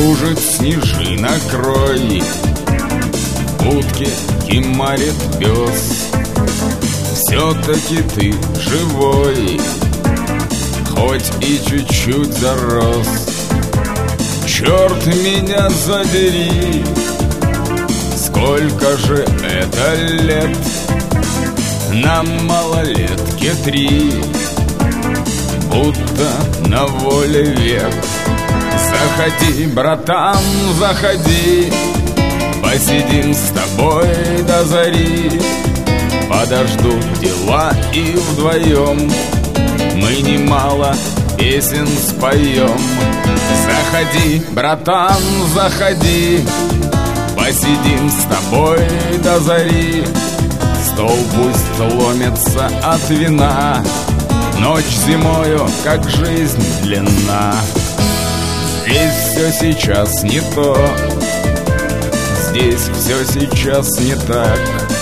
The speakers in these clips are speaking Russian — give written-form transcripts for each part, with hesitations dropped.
кружит снежинок рой, в будке кимарит пес. Все-таки ты живой, хоть и чуть-чуть зарос. Черт меня задери, сколько же это лет? Нам малолетке 3, будто на воле век. Заходи, братан, заходи, посидим с тобой до зари. Подождут дела и вдвоем мы немало песен споем. Заходи, братан, заходи, посидим с тобой до зари. Стол пусть ломится от вина, ночь зимою, как жизнь длинна. Здесь все сейчас не то, здесь все сейчас не так.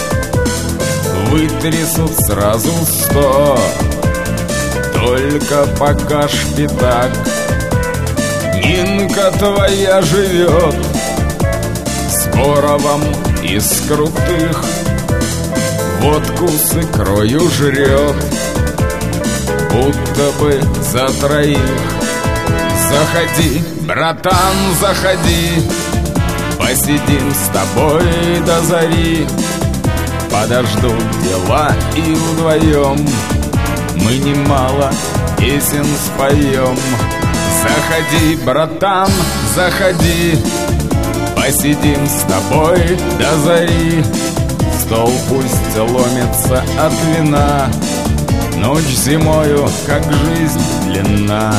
Вытрясут сразу 100, только пока шпитак. Нинка твоя живет с коровом из крутых, водку с икрою жрет, будто бы за 3. Заходи, братан, заходи, посидим с тобой до зари. Подождут дела и вдвоем мы немало песен споем. Заходи, братан, заходи, посидим с тобой до зари. Стол пусть ломится от вина, ночь зимою, как жизнь длинна.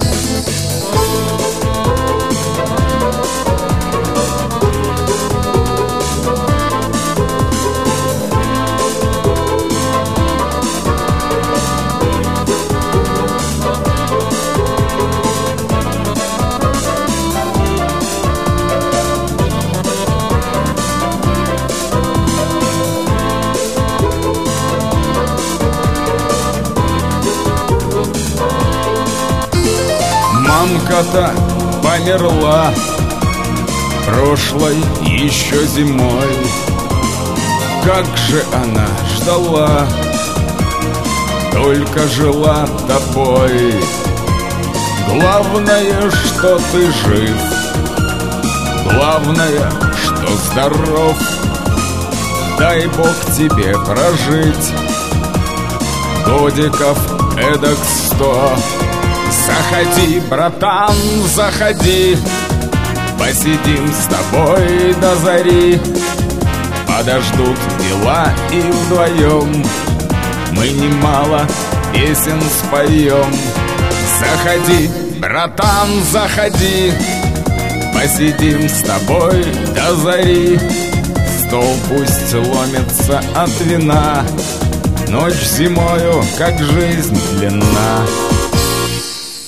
Мамка-то померла прошлой еще зимой. Как же она ждала, только жила тобой. Главное, что ты жив, главное, что здоров. Дай Бог тебе прожить годиков эдак 100. Заходи, братан, заходи, посидим с тобой до зари. Подождут дела и вдвоем мы немало песен споем. Заходи, братан, заходи, посидим с тобой до зари. Стол пусть ломится от вина, ночь зимою, как жизнь длинна.